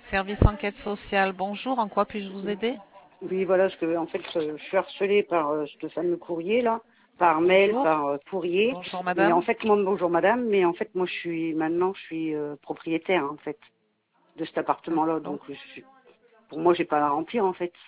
Service enquête sociale, bonjour, en quoi puis-je vous aider? Oui, voilà, parce que en fait, je suis harcelée par ce fameux courrier là, par mail, Bonjour. par courrier. Bonjour Mais en madame. fait, moi, bonjour madame, mais en fait, moi, je suis propriétaire en fait de cet appartement-là, D'accord. donc pour moi, j'ai pas à la remplir en fait.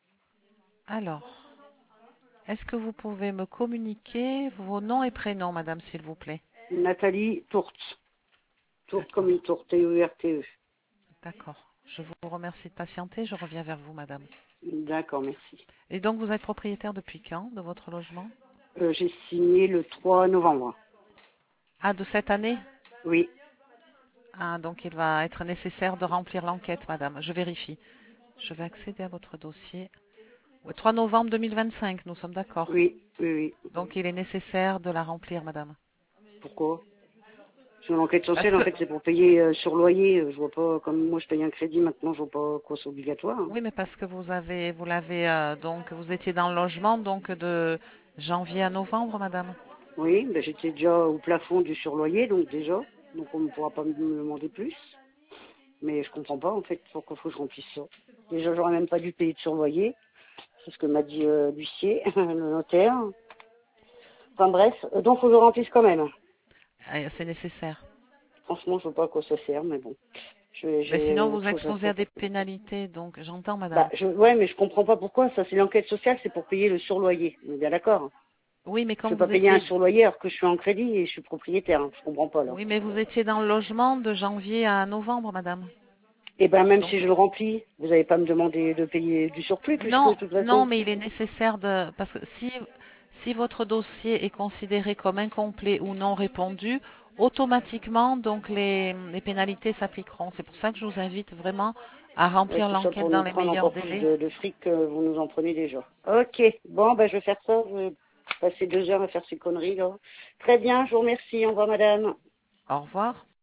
Alors, est-ce que vous pouvez me communiquer vos noms et prénoms, madame, s'il vous plaît? Nathalie Tourte, Tourte comme D'accord. une tourte, T-E-U-R-T-E. D'accord. Je vous remercie de patienter, je reviens vers vous, madame. D'accord, merci. Et donc, vous êtes propriétaire depuis quand de votre logement? J'ai signé le 3 novembre. Ah, de cette année? Oui, Ah, donc il va être nécessaire de remplir l'enquête, madame. Je vérifie. Je vais accéder à votre dossier. Ouais, 3 novembre 2025, nous sommes d'accord. oui, oui, oui. Donc il est nécessaire de la remplir, madame. Pourquoi? Sur l'enquête Parce sociale, en que, fait, c'est pour payer sur loyer. Je vois pas, comme moi je paye un crédit maintenant, je vois pas quoi c'est obligatoire, hein. oui, mais parce que vous l'avez, donc vous étiez dans le logement, donc de janvier à novembre, madame. Oui, ben j'étais déjà au plafond du surloyer, donc déjà. Donc on ne pourra pas me demander plus. Mais je comprends pas, en fait, pourquoi faut que je remplisse ça. Déjà, j'aurais même pas dû payer de surloyer. C'est ce que m'a dit l'huissier, le notaire. Enfin bref, donc faut que je remplisse quand même. C'est nécessaire. Franchement, je vois pas à quoi ça sert, mais bon. Mais J'ai sinon, autre vous chose à exposez à faire. des pénalités, donc j'entends, Bah, madame. ouais, mais je comprends pas pourquoi. Ça, c'est l'enquête sociale, c'est pour payer le surloyer. On est bien d'accord. Oui, mais Je quand vais pas vous payer un étiez, surloyer alors que je suis en crédit et je suis propriétaire. Hein. Je comprends pas, là. oui, mais vous étiez dans le logement de janvier à novembre, madame. Et ben, même si Donc je le remplis, vous n'allez pas me demander de payer du surplus, puisque de non, toute non, façon. mais il est nécessaire de, parce que si votre dossier est considéré comme incomplet ou non répondu, automatiquement, donc les pénalités s'appliqueront. C'est pour ça que je vous invite vraiment à Ouais, remplir tout ça l'enquête pour dans nous les prendre meilleurs encore plus délais. de fric que vous nous en prenez déjà. Ok, bon, ben je vais faire ça. Je vais passer 2 heures à faire ces conneries, là. Très bien, je vous remercie. Au revoir, madame. Au revoir.